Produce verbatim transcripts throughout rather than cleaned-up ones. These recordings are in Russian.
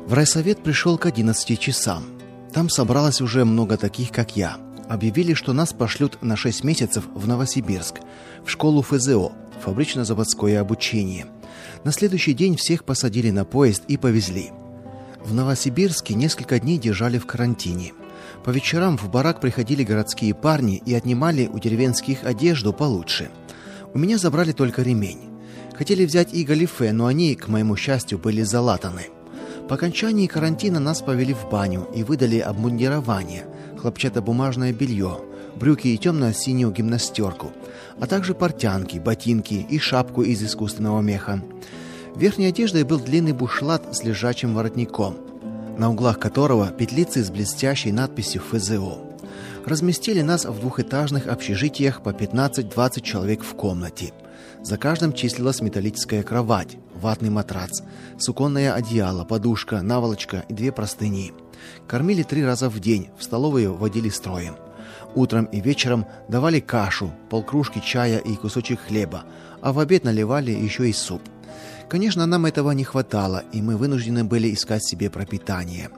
В райсовет пришел к одиннадцати часам. Там собралось уже много таких, как я. Объявили, что нас пошлют на шесть месяцев в Новосибирск, в школу эф зэ о, фабрично-заводское обучение. На следующий день всех посадили на поезд и повезли. В Новосибирске несколько дней держали в карантине. По вечерам в барак приходили городские парни и отнимали у деревенских одежду получше. У меня забрали только ремень. Хотели взять и галифе, но они, к моему счастью, были залатаны. По окончании карантина нас повели в баню и выдали обмундирование, хлопчатобумажное белье, брюки и темно-синюю гимнастерку, а также портянки, ботинки и шапку из искусственного меха. Верхней одеждой был длинный бушлат с лежачим воротником, на углах которого петлицы с блестящей надписью эф зэ о. Разместили нас в двухэтажных общежитиях по пятнадцать-двадцать человек в комнате. За каждым числилась металлическая кровать, ватный матрац, суконное одеяло, подушка, наволочка и две простыни. Кормили три раза в день, в столовую водили строем. Утром и вечером давали кашу, полкружки чая и кусочек хлеба, а в обед наливали еще и суп. Конечно, нам этого не хватало, и мы вынуждены были искать себе пропитание.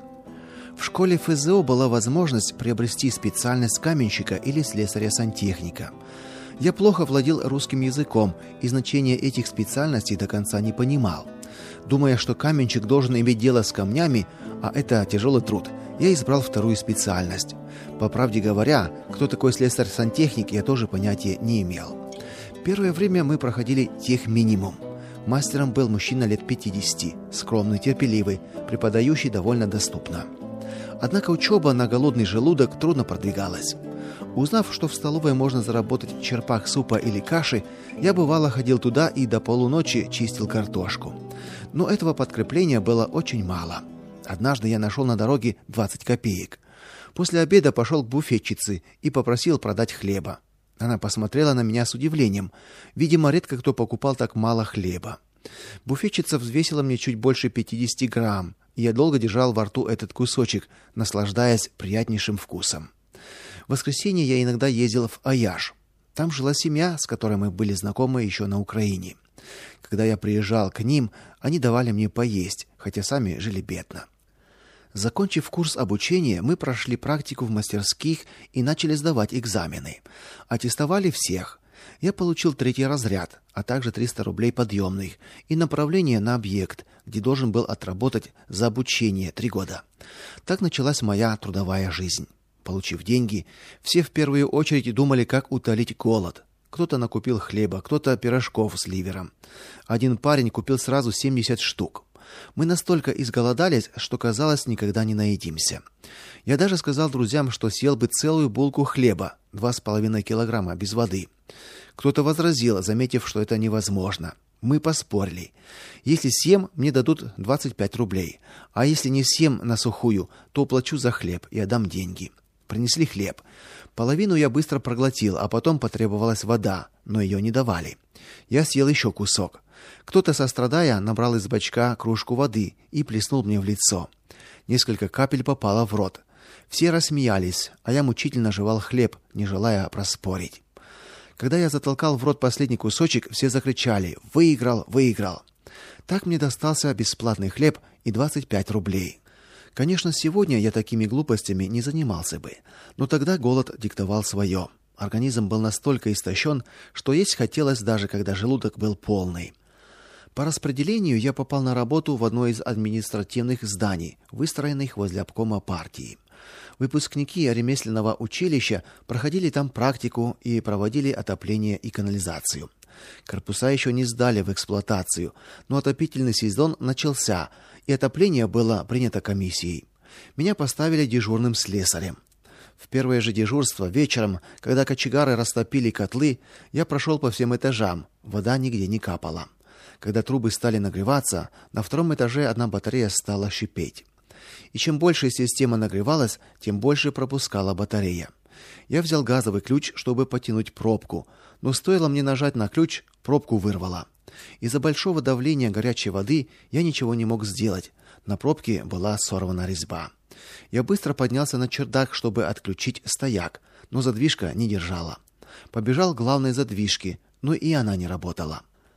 В школе эф зэ о была возможность приобрести специальность каменщика или слесаря-сантехника. Я плохо владел русским языком и значение этих специальностей до конца не понимал. Думая, что каменщик должен иметь дело с камнями, а это тяжелый труд, я избрал вторую специальность. По правде говоря, кто такой слесарь-сантехник, я тоже понятия не имел. Первое время мы проходили техминимум. Мастером был мужчина лет пятидесяти, скромный, терпеливый, преподающий довольно доступно. Однако учеба на голодный желудок трудно продвигалась. Узнав, что в столовой можно заработать черпак супа или каши, я бывало ходил туда и до полуночи чистил картошку. Но этого подкрепления было очень мало. Однажды я нашел на дороге двадцать копеек. После обеда пошел к буфетчице и попросил продать хлеба. Она посмотрела на меня с удивлением. Видимо, редко кто покупал так мало хлеба. Буфетчица взвесила мне чуть больше пятьдесят грамм, и я долго держал во рту этот кусочек, наслаждаясь приятнейшим вкусом. В воскресенье я иногда ездил в Аяж. Там жила семья, с которой мы были знакомы еще на Украине. Когда я приезжал к ним, они давали мне поесть, хотя сами жили бедно. Закончив курс обучения, мы прошли практику в мастерских и начали сдавать экзамены. Аттестовали всех. Я получил третий разряд, а также триста рублей подъемных и направление на объект, где должен был отработать за обучение три года. Так началась моя трудовая жизнь. Получив деньги, все в первую очередь думали, как утолить голод. Кто-то накупил хлеба, кто-то пирожков с ливером. Один парень купил сразу семьдесят штук. Мы настолько изголодались, что казалось, никогда не наедимся. Я даже сказал друзьям, что съел бы целую булку хлеба, два с половиной килограмма без воды. Кто-то возразил, заметив, что это невозможно. Мы поспорили. Если съем, мне дадут двадцать пять рублей, а если не съем на сухую, то уплачу за хлеб и отдам деньги. Принесли хлеб. Половину я быстро проглотил, а потом потребовалась вода, но ее не давали. Я съел еще кусок. Кто-то, сострадая, набрал из бачка кружку воды и плеснул мне в лицо. Несколько капель попало в рот. Все рассмеялись, а я мучительно жевал хлеб, не желая проспорить. Когда я затолкал в рот последний кусочек, все закричали: «Выиграл, выиграл!». Так мне достался бесплатный хлеб и двадцать пять рублей. Конечно, сегодня я такими глупостями не занимался бы, но тогда голод диктовал свое. Организм был настолько истощен, что есть хотелось даже когда желудок был полный. По распределению я попал на работу в одно из административных зданий, выстроенных возле обкома партии. Выпускники ремесленного училища проходили там практику и проводили отопление и канализацию. Корпуса еще не сдали в эксплуатацию, но отопительный сезон начался, и отопление было принято комиссией. Меня поставили дежурным слесарем. В первое же дежурство вечером, когда кочегары растопили котлы, я прошел по всем этажам, вода нигде не капала. Когда трубы стали нагреваться, на втором этаже одна батарея стала шипеть. И чем больше система нагревалась, тем больше пропускала батарея. Я взял газовый ключ, чтобы потянуть пробку, но стоило мне нажать на ключ, пробку вырвало. Из-за большого давления горячей воды я ничего не мог сделать. На пробке была сорвана резьба. Я быстро поднялся на чердак, чтобы отключить стояк, но задвижка не держала. Побежал к главной задвижке, но и она не работала.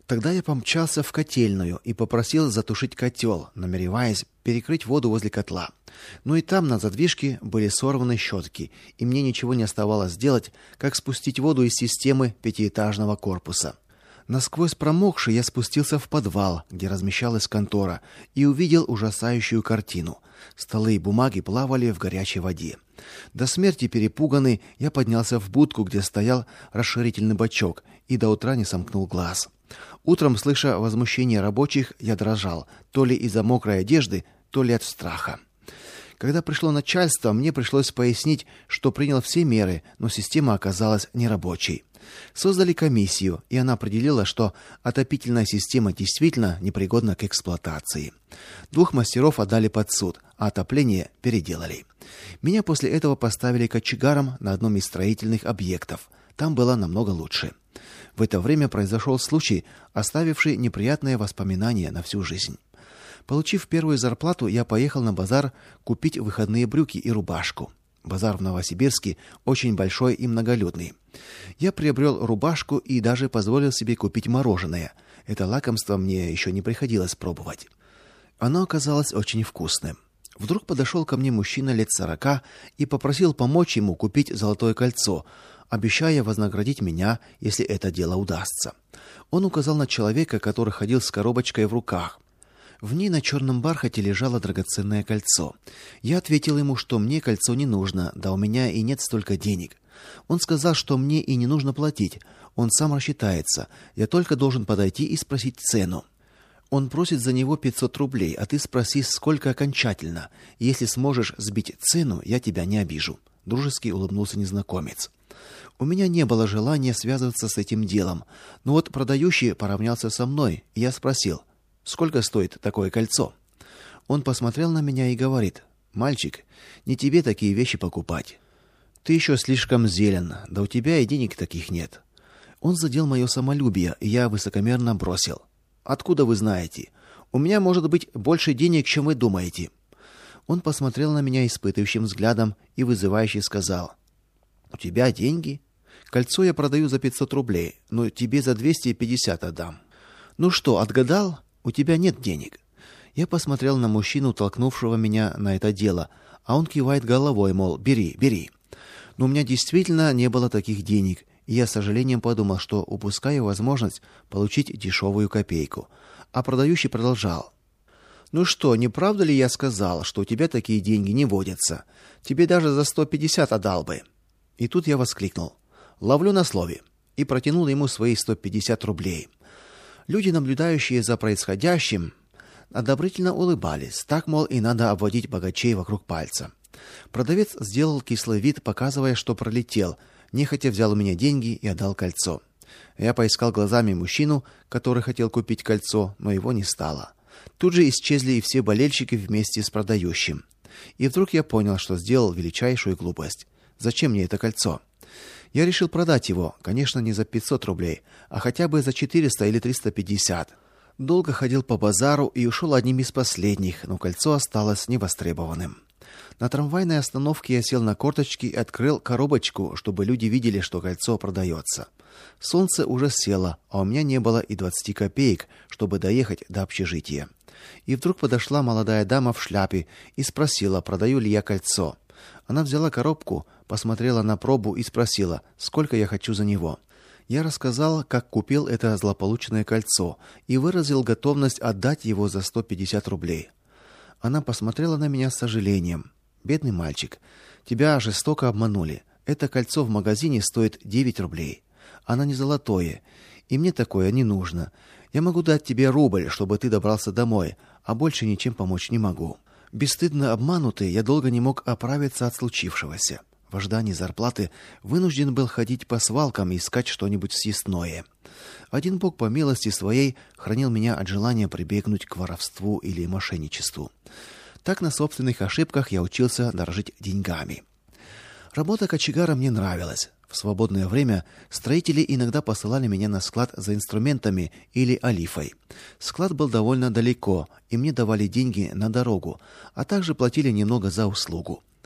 Тогда я помчался в котельную и попросил затушить котел, намереваясь перекрыть воду возле котла. Но и там на задвижке были сорваны щетки, и мне ничего не оставалось делать, как спустить воду из системы пятиэтажного корпуса. Насквозь промокший, я спустился в подвал, где размещалась контора, и увидел ужасающую картину. Столы и бумаги плавали в горячей воде. До смерти перепуганный, я поднялся в будку, где стоял расширительный бачок, и до утра не сомкнул глаз. Утром, слыша возмущение рабочих, я дрожал, то ли из-за мокрой одежды, то ли от страха. Когда пришло начальство, мне пришлось пояснить, что принял все меры, но система оказалась нерабочей. Создали комиссию, и она определила, что отопительная система действительно непригодна к эксплуатации. Двух мастеров отдали под суд, а отопление переделали. Меня после этого поставили кочегаром на одном из строительных объектов. Там было намного лучше. В это время произошел случай, оставивший неприятные воспоминания на всю жизнь. Получив первую зарплату, я поехал на базар купить выходные брюки и рубашку. Базар в Новосибирске очень большой и многолюдный. Я приобрел рубашку и даже позволил себе купить мороженое. Это лакомство мне еще не приходилось пробовать. Оно оказалось очень вкусным. Вдруг подошел ко мне мужчина лет сорока и попросил помочь ему купить золотое кольцо, обещая вознаградить меня, если это дело удастся. Он указал на человека, который ходил с коробочкой в руках. В ней на черном бархате лежало драгоценное кольцо. Я ответил ему, что мне кольцо не нужно, да у меня и нет столько денег. Он сказал, что мне и не нужно платить. Он сам рассчитается. Я только должен подойти и спросить цену. Он просит за него пятьсот рублей, а ты спроси, сколько окончательно. Если сможешь сбить цену, я тебя не обижу. Дружески улыбнулся незнакомец. У меня не было желания связываться с этим делом, но вот продающий поравнялся со мной, и я спросил: «Сколько стоит такое кольцо?» Он посмотрел на меня и говорит: «Мальчик, не тебе такие вещи покупать. Ты еще слишком зелен, да у тебя и денег таких нет». Он задел мое самолюбие, и я высокомерно бросил: «Откуда вы знаете? У меня может быть больше денег, чем вы думаете». Он посмотрел на меня испытывающим взглядом и вызывающе сказал: «У тебя деньги? Кольцо я продаю за пятьсот рублей, но тебе за двести пятьдесят отдам». «Ну что, отгадал? У тебя нет денег». Я посмотрел на мужчину, толкнувшего меня на это дело, а он кивает головой, мол, бери, бери. Но у меня действительно не было таких денег, и я с сожалением подумал, что упускаю возможность получить дешевую копейку. А продающий продолжал: «Ну что, не правда ли я сказал, что у тебя такие деньги не водятся? Тебе даже за сто пятьдесят отдал бы». И тут я воскликнул: «Ловлю на слове», и протянул ему свои сто пятьдесят рублей. Люди, наблюдающие за происходящим, одобрительно улыбались. Так, мол, и надо обводить богачей вокруг пальца. Продавец сделал кислый вид, показывая, что пролетел, нехотя взял у меня деньги и отдал кольцо. Я поискал глазами мужчину, который хотел купить кольцо, но его не стало. Тут же исчезли и все болельщики вместе с продающим. И вдруг я понял, что сделал величайшую глупость. Зачем мне это кольцо? Я решил продать его, конечно, не за пятьсот рублей, а хотя бы за четыреста или триста пятьдесят. Долго ходил по базару и ушел одним из последних, но кольцо осталось невостребованным. На трамвайной остановке я сел на корточки и открыл коробочку, чтобы люди видели, что кольцо продается. Солнце уже село, а у меня не было и двадцати копеек, чтобы доехать до общежития. И вдруг подошла молодая дама в шляпе и спросила, продаю ли я кольцо. Она взяла коробку, посмотрела на пробу и спросила, сколько я хочу за него. Я рассказал, как купил это злополучное кольцо, и выразил готовность отдать его за сто пятьдесят рублей. Она посмотрела на меня с сожалением. «Бедный мальчик, тебя жестоко обманули. Это кольцо в магазине стоит девять рублей. Оно не золотое, и мне такое не нужно. Я могу дать тебе рубль, чтобы ты добрался домой, а больше ничем помочь не могу». Бесстыдно обманутый, я долго не мог оправиться от случившегося. В ожидании зарплаты вынужден был ходить по свалкам и искать что-нибудь съестное. Один Бог по милости своей хранил меня от желания прибегнуть к воровству или мошенничеству. Так на собственных ошибках я учился дорожить деньгами. Работа кочегара мне нравилась. В свободное время строители иногда посылали меня на склад за инструментами или олифой. Склад был довольно далеко, и мне давали деньги на дорогу, а также платили немного за услугу.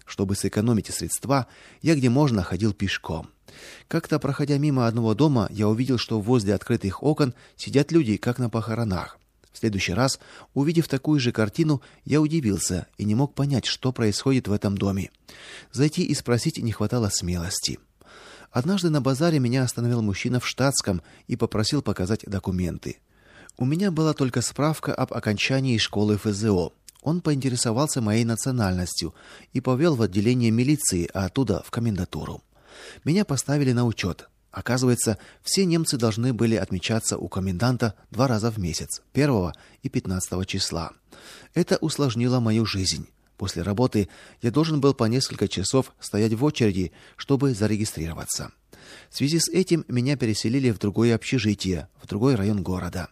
Чтобы сэкономить средства, я где можно ходил пешком. Как-то, проходя мимо одного дома, я увидел, что возле открытых окон сидят люди, как на похоронах. В следующий раз, увидев такую же картину, я удивился и не мог понять, что происходит в этом доме. Зайти и спросить не хватало смелости. Однажды на базаре меня остановил мужчина в штатском и попросил показать документы. У меня была только справка об окончании школы эф зэ о. Он поинтересовался моей национальностью и повел в отделение милиции, а оттуда в комендатуру. Меня поставили на учет. Оказывается, все немцы должны были отмечаться у коменданта два раза в месяц, первого и пятнадцатого числа. Это усложнило мою жизнь. После работы я должен был по несколько часов стоять в очереди, чтобы зарегистрироваться. В связи с этим меня переселили в другое общежитие, в другой район города.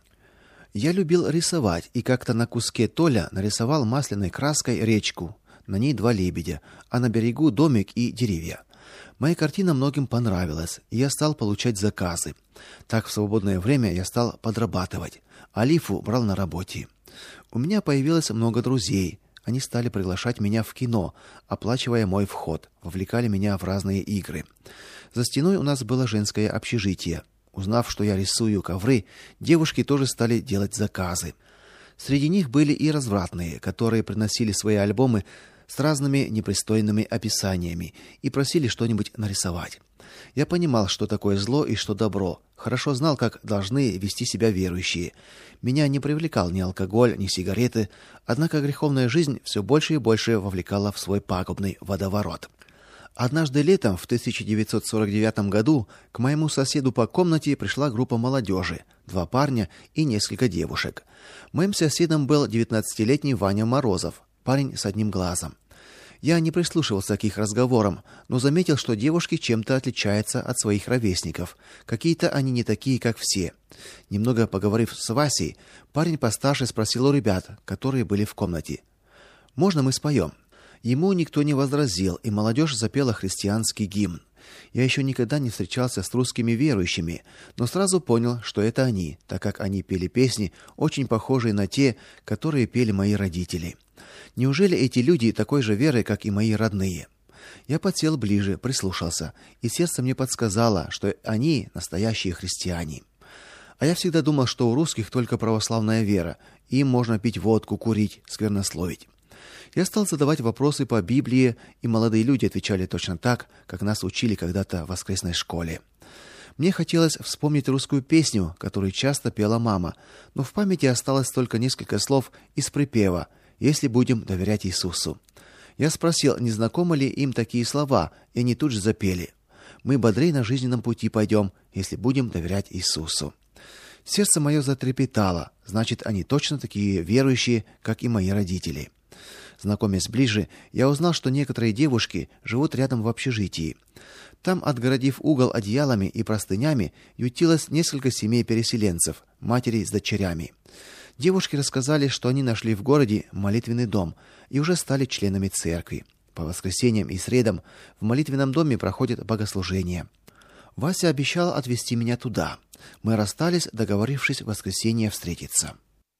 Я любил рисовать и как-то на куске толя нарисовал масляной краской речку. На ней два лебедя, а на берегу домик и деревья. Моя картина многим понравилась, и я стал получать заказы. Так в свободное время я стал подрабатывать, а лифу брал на работе. У меня появилось много друзей. Они стали приглашать меня в кино, оплачивая мой вход, вовлекали меня в разные игры. За стеной у нас было женское общежитие. Узнав, что я рисую ковры, девушки тоже стали делать заказы. Среди них были и развратные, которые приносили свои альбомы с разными непристойными описаниями и просили что-нибудь нарисовать. Я понимал, что такое зло и что добро, хорошо знал, как должны вести себя верующие. Меня не привлекал ни алкоголь, ни сигареты, однако греховная жизнь все больше и больше вовлекала в свой пагубный водоворот. Однажды летом в тысяча девятьсот сорок девятом году к моему соседу по комнате пришла группа молодежи, два парня и несколько девушек. Моим соседом был девятнадцатилетний Ваня Морозов, парень с одним глазом. Я не прислушивался к их разговорам, но заметил, что девушки чем-то отличаются от своих ровесников. Какие-то они не такие, как все. Немного поговорив с Васей, парень постарше спросил у ребят, которые были в комнате: "Можно мы споем?" Ему никто не возразил, и молодежь запела христианский гимн. Я еще никогда не встречался с русскими верующими, но сразу понял, что это они, так как они пели песни, очень похожие на те, которые пели мои родители. Неужели эти люди такой же веры, как и мои родные? Я подсел ближе, прислушался, и сердце мне подсказало, что они настоящие христиане. А я всегда думал, что у русских только православная вера, и им можно пить водку, курить, сквернословить. Я стал задавать вопросы по Библии, и молодые люди отвечали точно так, как нас учили когда-то в воскресной школе. Мне хотелось вспомнить русскую песню, которую часто пела мама, но в памяти осталось только несколько слов из припева «Если будем доверять Иисусу». Я спросил, не знакомы ли им такие слова, и они тут же запели: «Мы бодрей на жизненном пути пойдем, если будем доверять Иисусу». Сердце мое затрепетало, значит, они точно такие верующие, как и мои родители. Знакомясь ближе, я узнал, что некоторые девушки живут рядом в общежитии. Там, отгородив угол одеялами и простынями, ютилось несколько семей переселенцев, матери с дочерями. Девушки рассказали, что они нашли в городе молитвенный дом и уже стали членами церкви. По воскресеньям и средам в молитвенном доме проходят богослужения. Вася обещал отвезти меня туда. Мы расстались, договорившись в воскресенье встретиться.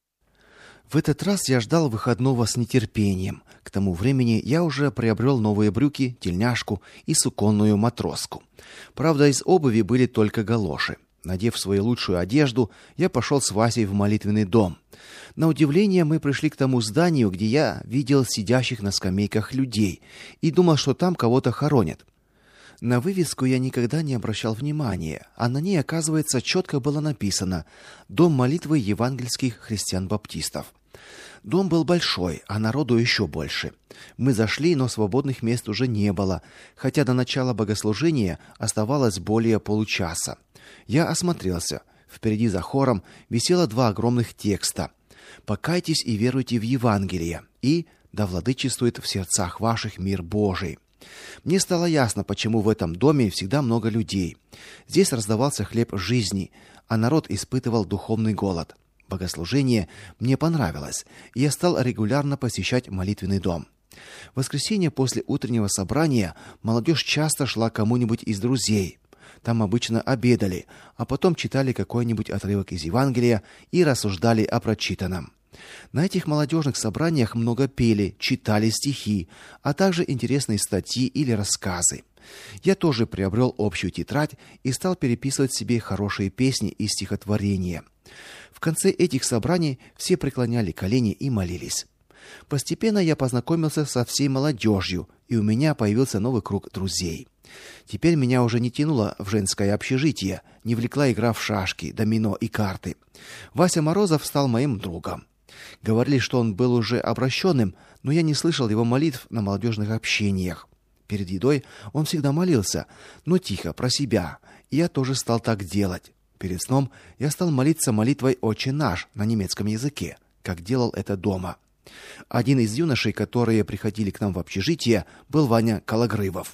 В этот раз я ждал выходного с нетерпением. К тому времени я уже приобрел новые брюки, тельняшку и суконную матроску. Правда, из обуви были только галоши. Надев свою лучшую одежду, я пошел с Васей в молитвенный дом. На удивление, мы пришли к тому зданию, где я видел сидящих на скамейках людей, и думал, что там кого-то хоронят. На вывеску я никогда не обращал внимания, а на ней, оказывается, четко было написано «Дом молитвы евангельских христиан-баптистов». Дом был большой, а народу еще больше. Мы зашли, но свободных мест уже не было, хотя до начала богослужения оставалось более получаса. Я осмотрелся. Впереди за хором висело два огромных текста: «Покайтесь и веруйте в Евангелие» и «Да владычествует в сердцах ваших мир Божий». Мне стало ясно, почему в этом доме всегда много людей. Здесь раздавался хлеб жизни, а народ испытывал духовный голод. Богослужение мне понравилось, и я стал регулярно посещать молитвенный дом. В воскресенье после утреннего собрания молодежь часто шла к кому-нибудь из друзей. Там обычно обедали, а потом читали какой-нибудь отрывок из Евангелия и рассуждали о прочитанном. На этих молодежных собраниях много пели, читали стихи, а также интересные статьи или рассказы. Я тоже приобрел общую тетрадь и стал переписывать себе хорошие песни и стихотворения. В конце этих собраний все преклоняли колени и молились. Постепенно я познакомился со всей молодежью, и у меня появился новый круг друзей. Теперь меня уже не тянуло в женское общежитие, не влекла игра в шашки, домино и карты. Вася Морозов стал моим другом. Говорили, что он был уже обращенным, но я не слышал его молитв на молодежных общениях. Перед едой он всегда молился, но тихо, про себя, и я тоже стал так делать. Перед сном я стал молиться молитвой «Отче наш» на немецком языке, как делал это дома. Один из юношей, которые приходили к нам в общежитие, был Ваня Кологрывов.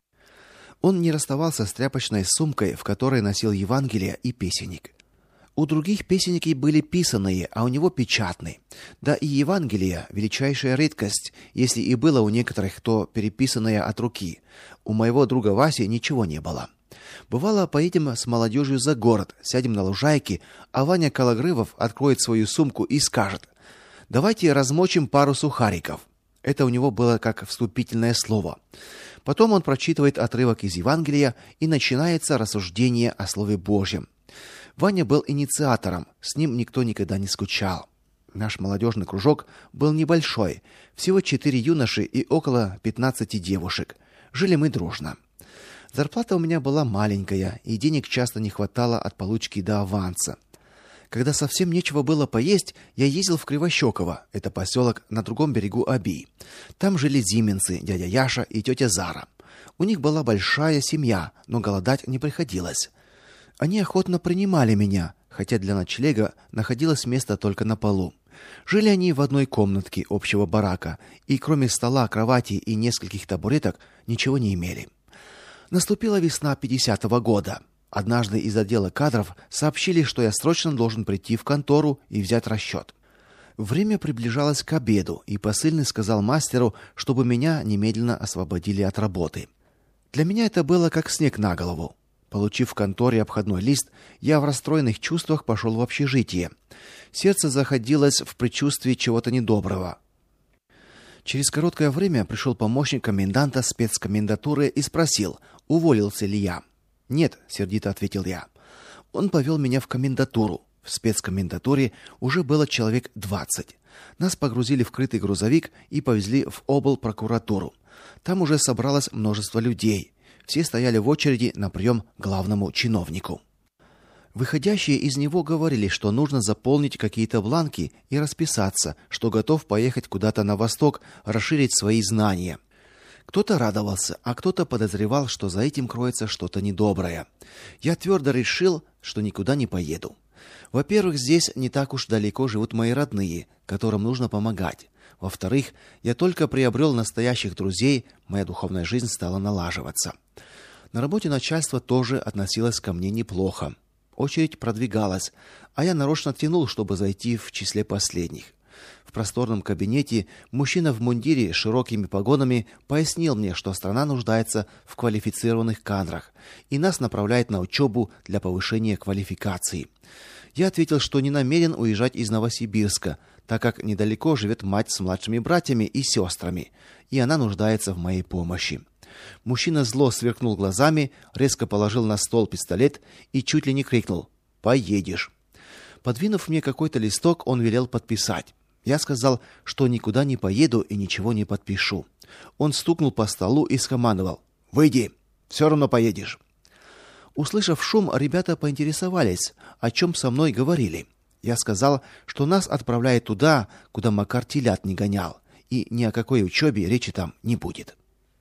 Он не расставался с тряпочной сумкой, в которой носил Евангелие и песенник. У других песенники были писаные, а у него печатные. Да и Евангелие величайшая редкость, если и было у некоторых, то переписанное от руки. У моего друга Васи ничего не было. Бывало, поедем с молодежью за город, сядем на лужайке, а Ваня Кологрывов откроет свою сумку и скажет: «Давайте размочим пару сухариков». Это у него было как вступительное слово. Потом он прочитывает отрывок из Евангелия, и начинается рассуждение о Слове Божьем. Ваня был инициатором, с ним никто никогда не скучал. Наш молодежный кружок был небольшой, всего четыре юноши и около пятнадцати девушек. Жили мы дружно. Зарплата у меня была маленькая, и денег часто не хватало от получки до аванса. Когда совсем нечего было поесть, я ездил в Кривощёково, это поселок на другом берегу Оби. Там жили зименцы, дядя Яша и тетя Зара. У них была большая семья, но голодать не приходилось. Они охотно принимали меня, хотя для ночлега находилось место только на полу. Жили они в одной комнатке общего барака, и кроме стола, кровати и нескольких табуреток ничего не имели. Наступила весна пятидесятого года. Однажды из отдела кадров сообщили, что я срочно должен прийти в контору и взять расчет. Время приближалось к обеду, и посыльный сказал мастеру, чтобы меня немедленно освободили от работы. Для меня это было как снег на голову. Получив в конторе обходной лист, я в расстроенных чувствах пошел в общежитие. Сердце заходилось в предчувствии чего-то недоброго. Через короткое время пришел помощник коменданта спецкомендатуры и спросил, уволился ли я. «Нет», — сердито ответил я. Он повел меня в комендатуру. В спецкомендатуре уже было человек двадцать. Нас погрузили в крытый грузовик и повезли в облпрокуратуру. Там уже собралось множество людей. Все стояли в очереди на прием к главному чиновнику. Выходящие из него говорили, что нужно заполнить какие-то бланки и расписаться, что готов поехать куда-то на восток, расширить свои знания. Кто-то радовался, а кто-то подозревал, что за этим кроется что-то недоброе. Я твердо решил, что никуда не поеду. Во-первых, здесь не так уж далеко живут мои родные, которым нужно помогать. Во-вторых, я только приобрел настоящих друзей, моя духовная жизнь стала налаживаться. На работе начальство тоже относилось ко мне неплохо. Очередь продвигалась, а я нарочно тянул, чтобы зайти в числе последних. В просторном кабинете мужчина в мундире с широкими погонами пояснил мне, что страна нуждается в квалифицированных кадрах, и нас направляет на учебу для повышения квалификации. Я ответил, что не намерен уезжать из Новосибирска, так как недалеко живет мать с младшими братьями и сестрами, и она нуждается в моей помощи. Мужчина зло сверкнул глазами, резко положил на стол пистолет и чуть ли не крикнул: «Поедешь!». Подвинув мне какой-то листок, он велел подписать. Я сказал, что никуда не поеду и ничего не подпишу. Он стукнул по столу и скомандовал: «Выйди, все равно поедешь». Услышав шум, ребята поинтересовались, о чем со мной говорили. Я сказал, что нас отправляют туда, куда Макар телят не гонял, и ни о какой учебе речи там не будет.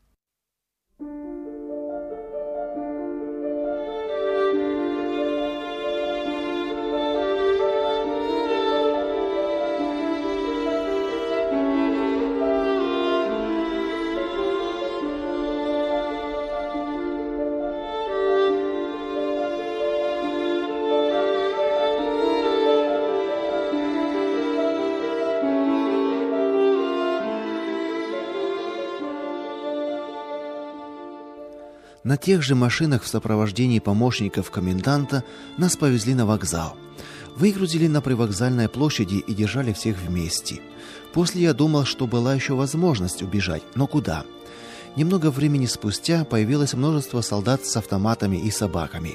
На тех же машинах в сопровождении помощников коменданта нас повезли на вокзал. Выгрузили на привокзальной площади и держали всех вместе. После я думал, что была еще возможность убежать, но куда? Немного времени спустя появилось множество солдат с автоматами и собаками.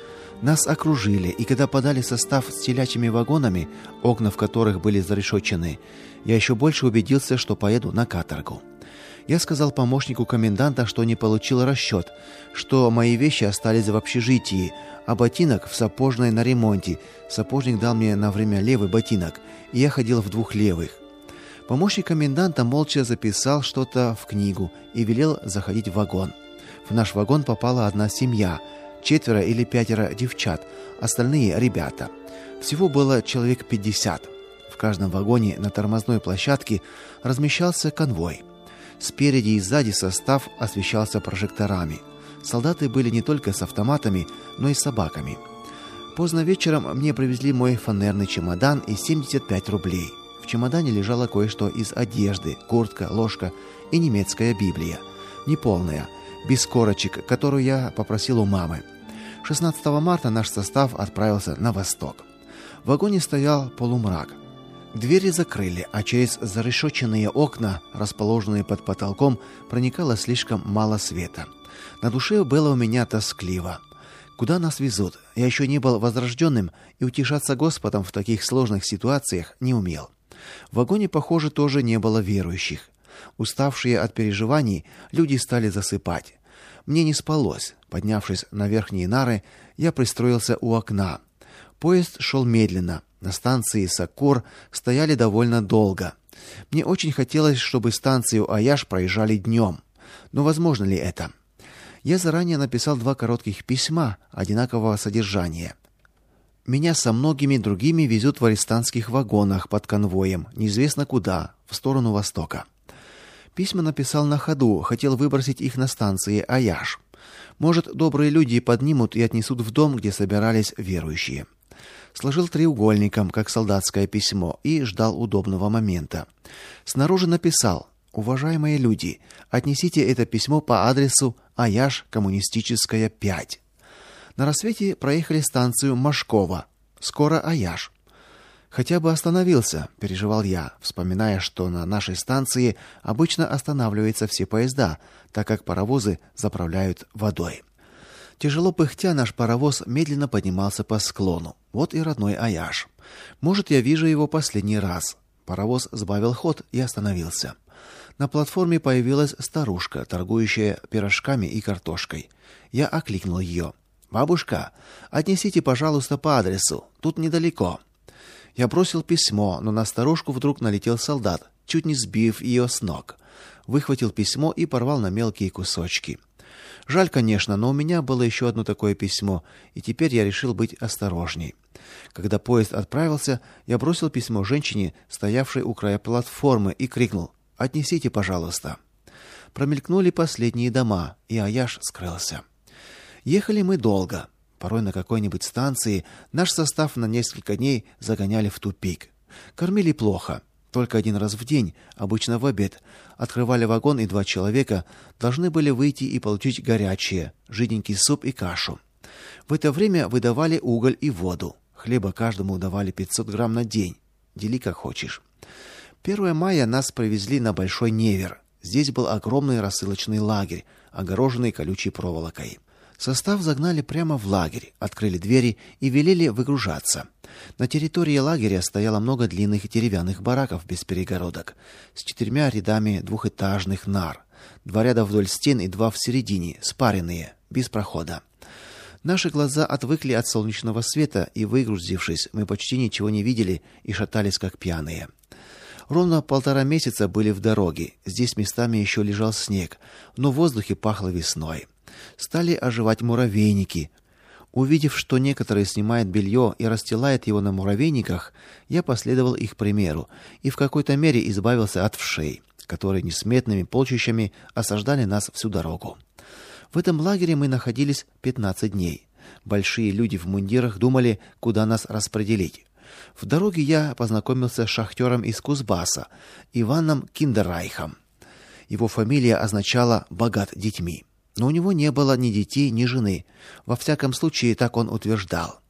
Нас окружили, и когда подали состав с телячьими вагонами, окна в которых были зарешетчены, я еще больше убедился, что поеду на каторгу. Я сказал помощнику коменданта, что не получил расчет, что мои вещи остались в общежитии, а ботинок в сапожной на ремонте. Сапожник дал мне на время левый ботинок, и я ходил в двух левых. Помощник коменданта молча записал что-то в книгу и велел заходить в вагон. В наш вагон попала одна семья, четверо или пятеро девчат, остальные ребята. Всего было человек пятьдесят. В каждом вагоне на тормозной площадке размещался конвой. Спереди и сзади состав освещался прожекторами. Солдаты были не только с автоматами, но и с собаками. Поздно вечером мне привезли мой фанерный чемодан и семьдесят пять рублей. В чемодане лежало кое-что из одежды, куртка, ложка и немецкая Библия. Неполная, без корочек, которую я попросил у мамы. шестнадцатого марта наш состав отправился на восток. В вагоне стоял полумрак. Двери закрыли, а через зарешетченные окна, расположенные под потолком, проникало слишком мало света. На душе было у меня тоскливо. Куда нас везут? Я еще не был возрожденным и утешаться Господом в таких сложных ситуациях не умел. В вагоне, похоже, тоже не было верующих. Уставшие от переживаний, люди стали засыпать. Мне не спалось. Поднявшись на верхние нары, я пристроился у окна. Поезд шел медленно. На станции Сокур стояли довольно долго. Мне очень хотелось, чтобы станцию Аяш проезжали днем. Но возможно ли это? Я заранее написал два коротких письма одинакового содержания. Меня со многими другими везут в арестантских вагонах под конвоем, неизвестно куда, в сторону востока. Письма написал на ходу, хотел выбросить их на станции Аяш. Может, добрые люди поднимут и отнесут в дом, где собирались верующие. Сложил треугольником, как солдатское письмо, и ждал удобного момента. Снаружи написал: «Уважаемые люди, отнесите это письмо по адресу Аяш, Коммунистическая, пять». На рассвете проехали станцию Машково. Скоро Аяш. Хотя бы остановился, переживал я, вспоминая, что на нашей станции обычно останавливаются все поезда, так как паровозы заправляют водой. Тяжело пыхтя, наш паровоз медленно поднимался по склону. Вот и родной Аяш. Может, я вижу его последний раз. Паровоз сбавил ход и остановился. На платформе появилась старушка, торгующая пирожками и картошкой. Я окликнул ее. «Бабушка, отнесите, пожалуйста, по адресу. Тут недалеко». Я бросил письмо, но на старушку вдруг налетел солдат, чуть не сбив ее с ног. Выхватил письмо и порвал на мелкие кусочки. Жаль, конечно, но у меня было еще одно такое письмо, и теперь я решил быть осторожней. Когда поезд отправился, я бросил письмо женщине, стоявшей у края платформы, и крикнул: «Отнесите, пожалуйста». Промелькнули последние дома, и Аяш скрылся. Ехали мы долго. Порой на какой-нибудь станции наш состав на несколько дней загоняли в тупик. Кормили плохо. Только один раз в день, обычно в обед, открывали вагон, и два человека должны были выйти и получить горячее, жиденький суп и кашу. В это время выдавали уголь и воду. Хлеба каждому давали пятьсот грамм на день. Дели как хочешь. первого мая нас привезли на Большой Невер. Здесь был огромный рассылочный лагерь, огороженный колючей проволокой. Состав загнали прямо в лагерь, открыли двери и велели выгружаться. На территории лагеря стояло много длинных деревянных бараков без перегородок, с четырьмя рядами двухэтажных нар, два ряда вдоль стен и два в середине, спаренные, без прохода. Наши глаза отвыкли от солнечного света, и, выгрузившись, мы почти ничего не видели и шатались как пьяные. Ровно полтора месяца были в дороге. Здесь местами еще лежал снег, но в воздухе пахло весной. Стали оживать муравейники. Увидев, что некоторые снимают белье и расстилают его на муравейниках, я последовал их примеру и в какой-то мере избавился от вшей, которые несметными полчищами осаждали нас всю дорогу. В этом лагере мы находились пятнадцать дней. Большие люди в мундирах думали, куда нас распределить. В дороге я познакомился с шахтером из Кузбасса, Иваном Киндеррайхом. Его фамилия означала «богат детьми». Но у него не было ни детей, ни жены. Во всяком случае, так он утверждал.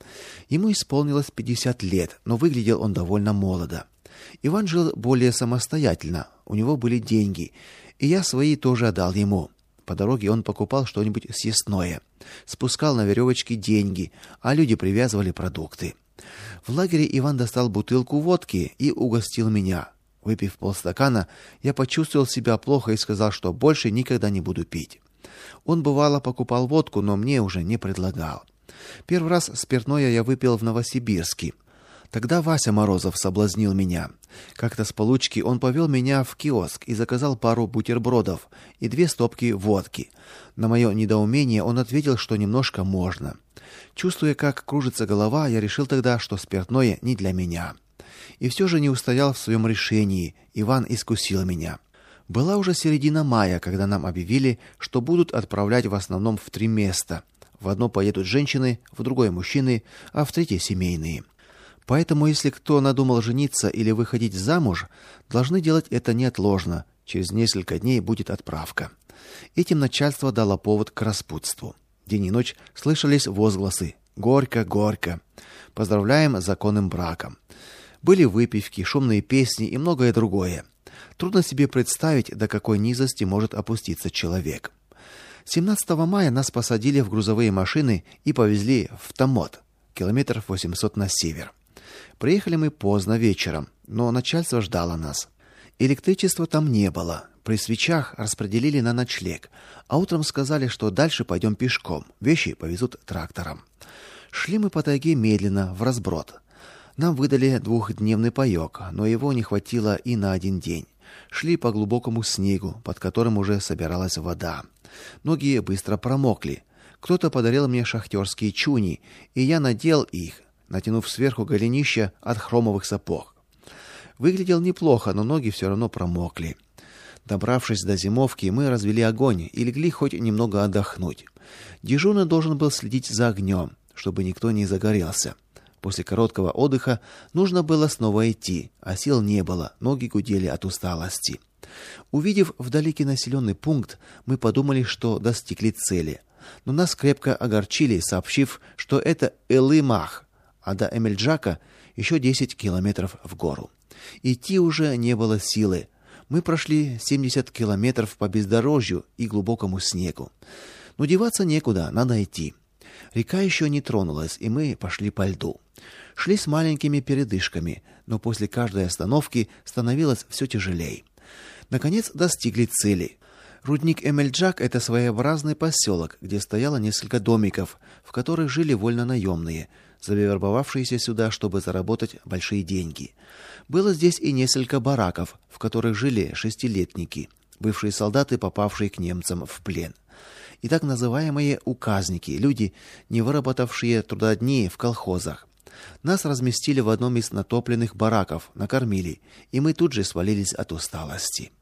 Ему исполнилось пятьдесят лет, но выглядел он довольно молодо. Иван жил более самостоятельно, у него были деньги, и я свои тоже отдал ему. По дороге он покупал что-нибудь съестное, спускал на веревочке деньги, а люди привязывали продукты. В лагере Иван достал бутылку водки и угостил меня. Выпив полстакана, я почувствовал себя плохо и сказал, что больше никогда не буду пить. Он бывало покупал водку, но мне уже не предлагал. Первый раз спиртное я выпил в Новосибирске. Тогда Вася Морозов соблазнил меня. Как-то с получки он повел меня в киоск и заказал пару бутербродов и две стопки водки. На мое недоумение он ответил, что немножко можно. Чувствуя, как кружится голова, я решил тогда, что спиртное не для меня. И все же не устоял в своем решении. Иван искусил меня. Была уже середина мая, когда нам объявили, что будут отправлять в основном в три места. В одно поедут женщины, в другое мужчины, а в третье семейные. Поэтому, если кто надумал жениться или выходить замуж, должны делать это неотложно. Через несколько дней будет отправка. Этим начальство дало повод к распутству. День и ночь слышались возгласы: «Горько, горько! Поздравляем с законным браком!» Были выпивки, шумные песни и многое другое. Трудно себе представить, до какой низости может опуститься человек. семнадцатого мая нас посадили в грузовые машины и повезли в Томот, километров восемьсот на север. Приехали мы поздно вечером, но начальство ждало нас. Электричества там не было. При свечах распределили на ночлег, а утром сказали, что дальше пойдем пешком. Вещи повезут трактором. Шли мы по тайге медленно, вразброд. Нам выдали двухдневный паёк, но его не хватило и на один день. Шли по глубокому снегу, под которым уже собиралась вода. Ноги быстро промокли. Кто-то подарил мне шахтерские чуни, и я надел их, натянув сверху голенища от хромовых сапог. Выглядел неплохо, но ноги все равно промокли. Добравшись до зимовки, мы развели огонь и легли хоть немного отдохнуть. Дежурный должен был следить за огнем, чтобы никто не загорелся. После короткого отдыха нужно было снова идти, а сил не было, ноги гудели от усталости. Увидев вдалеке населенный пункт, мы подумали, что достигли цели. Но нас крепко огорчили, сообщив, что это Элымах, а до Эмельджака еще десять километров в гору. Идти уже не было силы. Мы прошли семьдесят километров по бездорожью и глубокому снегу. Но деваться некуда, надо идти. Река еще не тронулась, и мы пошли по льду. Шли с маленькими передышками, но после каждой остановки становилось все тяжелее. Наконец достигли цели. Рудник Эмельджак — это своеобразный поселок, где стояло несколько домиков, в которых жили вольнонаемные, завербовавшиеся сюда, чтобы заработать большие деньги. Было здесь и несколько бараков, в которых жили шестилетники, бывшие солдаты, попавшие к немцам в плен. И так называемые указники, люди, не выработавшие трудодни в колхозах. Нас разместили в одном из натопленных бараков, накормили, и мы тут же свалились от усталости.